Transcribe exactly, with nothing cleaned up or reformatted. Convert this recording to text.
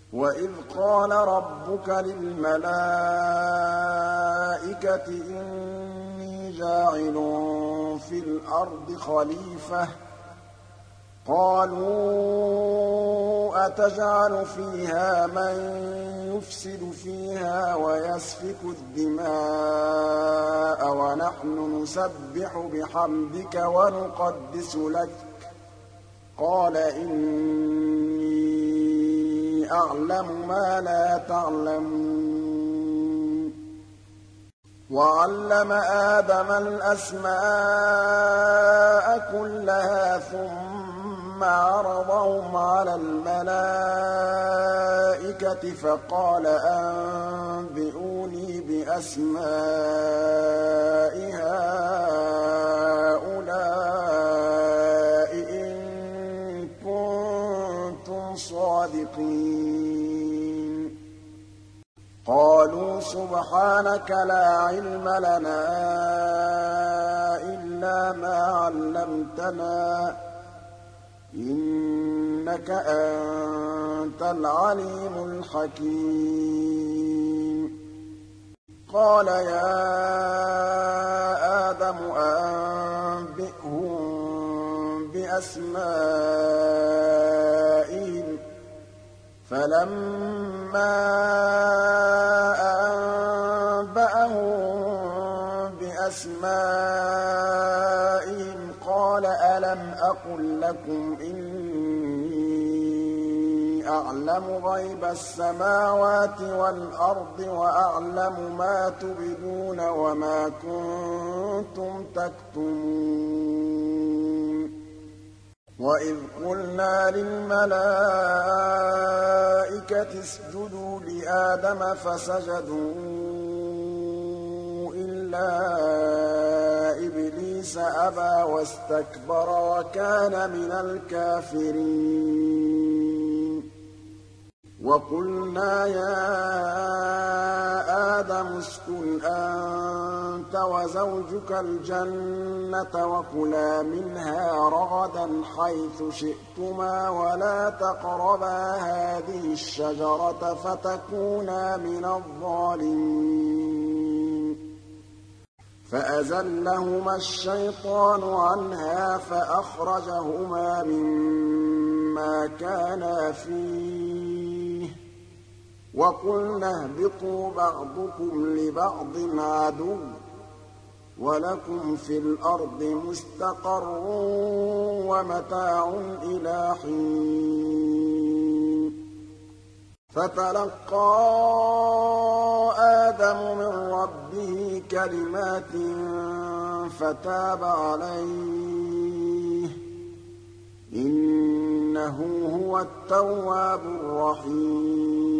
وَإِذْ قَالَ رَبُّكَ لِلْمَلَائِكَةِ إِنِّي جَاعِلٌ فِي الْأَرْضِ خَلِيفَةً ۖ قَالُوا أَتَجْعَلُ فِيهَا مَن يُفْسِدُ فِيهَا وَيَسْفِكُ الدِّمَاءَ وَنَحْنُ نُسَبِّحُ بِحَمْدِكَ وَنُقَدِّسُ لَكَ ۖ قَالَ إِنِّي أَعْلَمُ مَا لَا تَعْلَمُونَ وَعَلَّمَ آدَمَ الْأَسْمَاءَ كُلَّهَا ثُمَّ عَرَضَهُمْ عَلَى الْمَلَائِكَةِ فَقَالَ أَنبِئُونِي بِأَسْمَاءِ هَٰؤُلَاءِ إِن كُنتُمْ صَادِقِينَ قَالُوا سُبْحَانَكَ لَا عِلْمَ لَنَا إِلَّا مَا عَلَّمْتَنَا ۖ إِنَّكَ أَنتَ الْعَلِيمُ الْحَكِيمُ قَالَ يَا آدَمُ أَنبِئْهُم بِأَسْمَائِهِمْ ۖ فَلَمَّا أَنبَأَهُم بِأَسْمَائِهِمْ قَالَ أَلَمْ أَقُل لَّكُمْ إِنِّي أَعْلَمُ غَيْبَ السَّمَاوَاتِ وَالْأَرْضِ وَأَعْلَمُ مَا تُبْدُونَ وَمَا كُنتُمْ تَكْتُمُونَ وَإِذْ قُلْنَا لِلْمَلَائِكَةِ اسْجُدُوا لِآدَمَ فَسَجَدُوا إِلَّا إِبْلِيسَ أَبَىٰ وَاسْتَكْبَرَ وَكَانَ مِنَ الْكَافِرِينَ وَقُلْنَا يَا آدَمُ اسْكُنْ أَنتَ وَزَوْجُكَ الْجَنَّةَ وَكُلَا مِنْهَا رَغَدًا حَيْثُ شِئْتُمَا وَلَا تَقْرَبَا هَٰذِهِ الشَّجَرَةَ فَتَكُونَا مِنَ الظَّالِمِينَ فَأَزَلَّهُمَا الشَّيْطَانُ عَنْهَا فَأَخْرَجَهُمَا مِمَّا كَانَا فِيهِ ۖ وَقُلْنَا اهْبِطُوا بَعْضُكُمْ لِبَعْضٍ عَدُوٌّ ۖ وَلَكُمْ فِي الْأَرْضِ مُسْتَقَرٌّ وَمَتَاعٌ إِلَىٰ حِينٍ فَتَلَقَّىٰ آدَمُ مِن رَّبِّهِ كَلِمَاتٍ فَتَابَ عَلَيْهِ ۚ إِنَّهُ هُوَ التَّوَّابُ الرَّحِيمُ